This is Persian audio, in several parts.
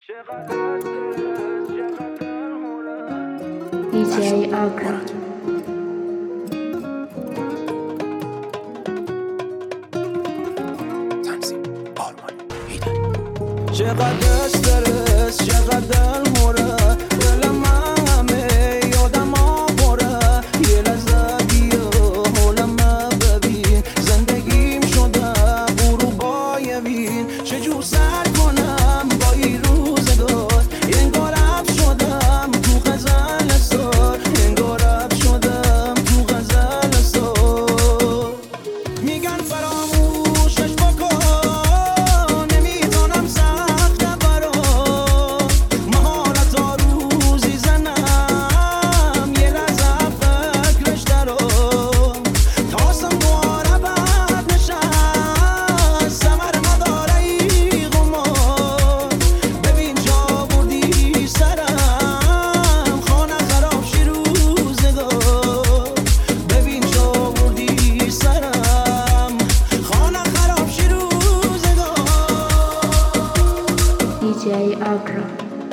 DJ Agra. چقدر استرس چقدر موره دلم همه یادم آوره یه لحظه بیا حالم ببین زندگیم شده غروبای وین چجور سر کنم با این روزگار انگار عب شدم تو غزل سار انگار عب شدم تو غزل سار میگن فراموشش بکن DJ Agra.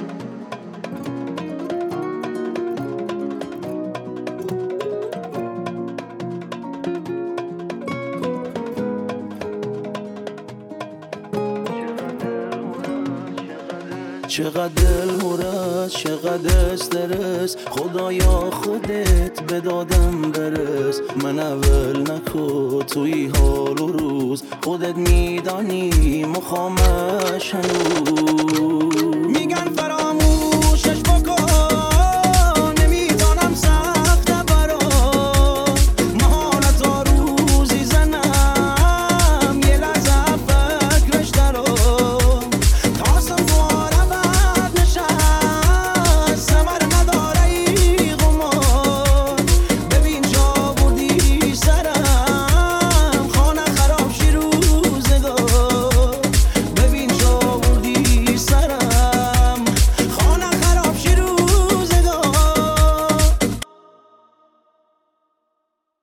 چقدر دل هرست چقدر استرس خدایا خودت به دادم برس من اول نکن توی حال و روز خودت میدانی مخامش هنوز